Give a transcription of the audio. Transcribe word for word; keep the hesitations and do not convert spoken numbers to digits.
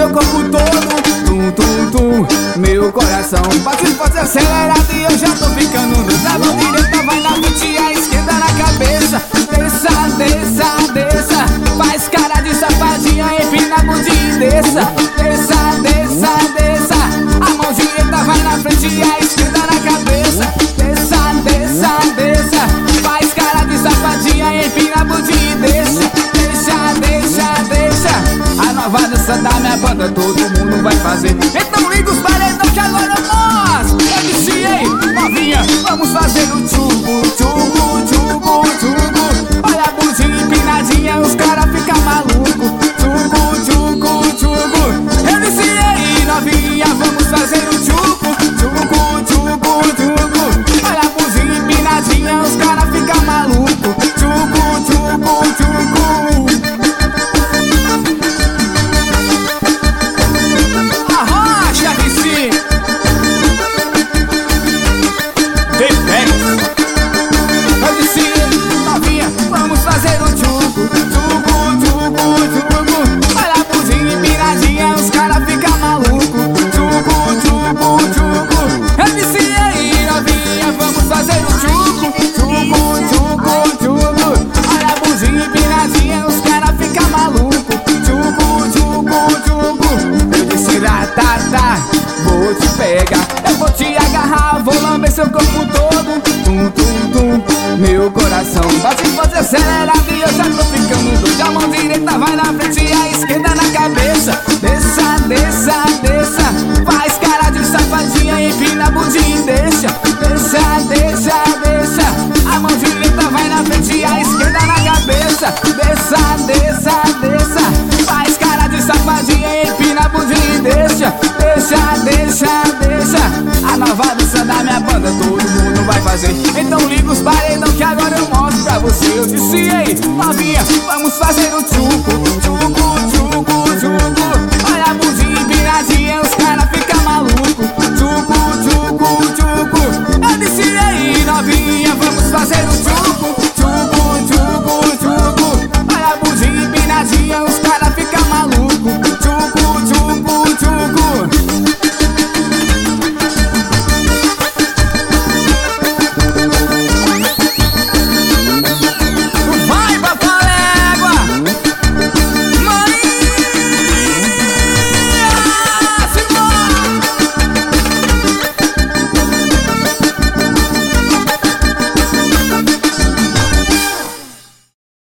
seu corpo todo. Tum, tum, tum, meu coração bate forte acelerado e eu já tô ficando no da mão direita vai na frente e a esquerda na cabeça. Desça, desça, desça, faz cara de safadinha, empina a bundinha e desça. Desça, desça, desça, a mão direita vai na frente e a esquerda na cabeça. Desça, desça, desça, faz cara de safadinha, empina a bundinha e desça. Deixa, deixa, deixa, a nova dança da minha banda todo mundo vai fazer. Então liga os paredão que agora nós eu viciei, novinha, vamos fazer o tchugo, tchugo, tchugo, tchugo. Olha a bundinha empinadinha, os caras ficam malucos. Tchugo, tchugo, tchugo, eu viciei, novinha, vamos fazer o tchugo, tchugo, tchugo, tchugo. Olha a bundinha empinadinha, os caras ficam malucos. Tchugo, tchugo, tchugo. Vou te pegar, eu vou te agarrar, vou lamber seu corpo todo. Tum, tum, tum, meu coração bate forte acelerado e eu já tô ficando doido. A mão direita vai na frente e a esquerda na cabeça. Desça, desça, desça, faz cara de safadinha, empina a bundinha e deixa. Deixa, deixa, deixa, a mão direita vai na frente e a esquerda na cabeça. Desça, desça, desça, faz cara de safadinha, empina a bundinha e deixa. Deixa, deixa, deixa, a nova dança da minha banda todo mundo vai fazer. Então liga os paredão que agora eu mostro pra você. Eu disse, ei, novinha, vamos fazer o tchuco.